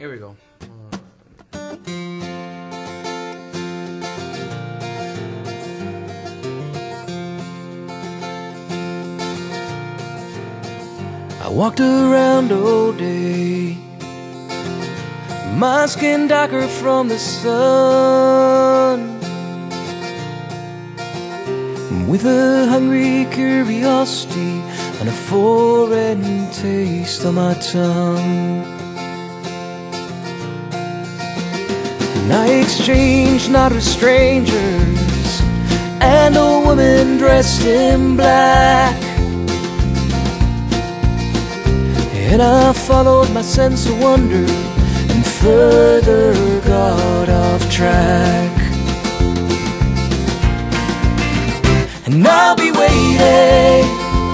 Here we go. I walked around all day, my skin darker from the sun, with a hungry curiosity and a foreign taste on my tongue. And I exchanged not with strangers and a woman dressed in black, and I followed my sense of wonder and further got off track. And I'll be waiting,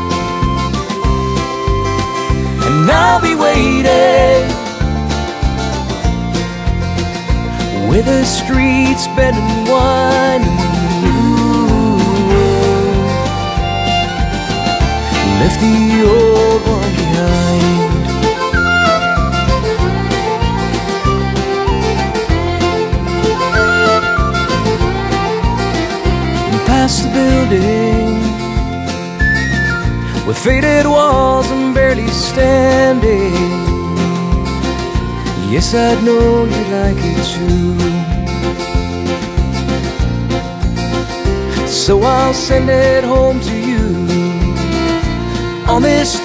and I'll be waiting, with the streets bending wine and left the old one behind. And past the building with faded walls and barely standing, yes, I'd known you'd like it too. So I'll send it home to you on this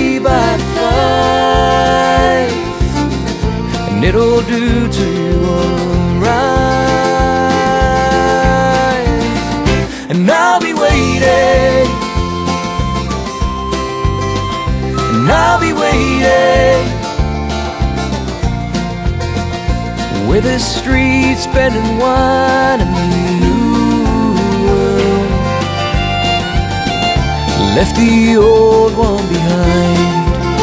3x5, and it'll do to you alright. And I'll be waiting, and I'll be waiting, with the streets spending wine and the new world left the old one behind.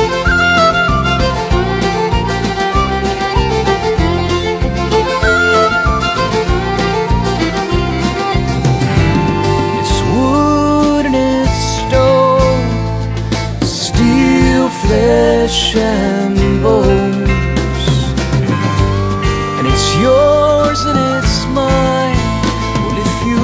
It's wood and it's stone, steel, flesh and bones, and it's yours and it's mine. Well, if you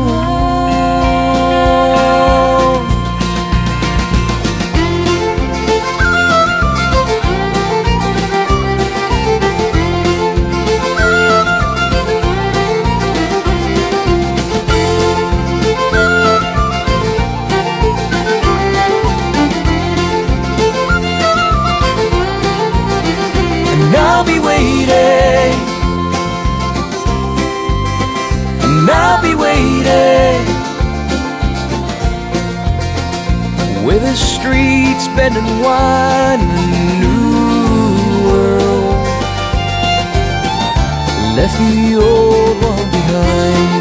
I'll be waiting, and I'll be waiting, with the streets bending wine and the new world left the old one behind.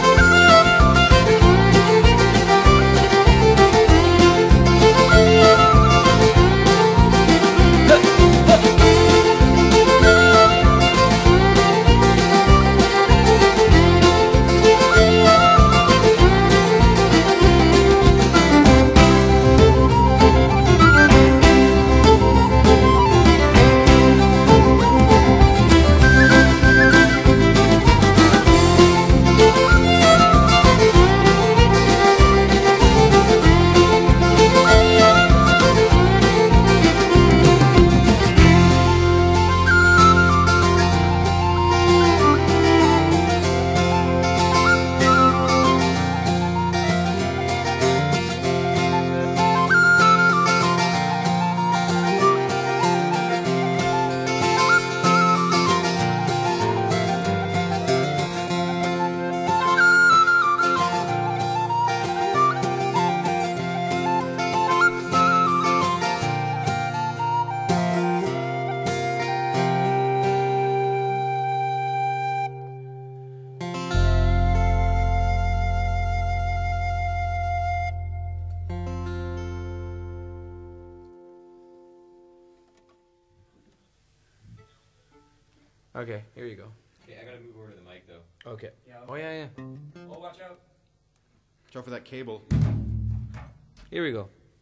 Okay, here you go. Okay, I gotta move over to the mic though. Okay. Yeah. Oh, yeah, yeah. Oh, watch out. Watch out for that cable. Here we go.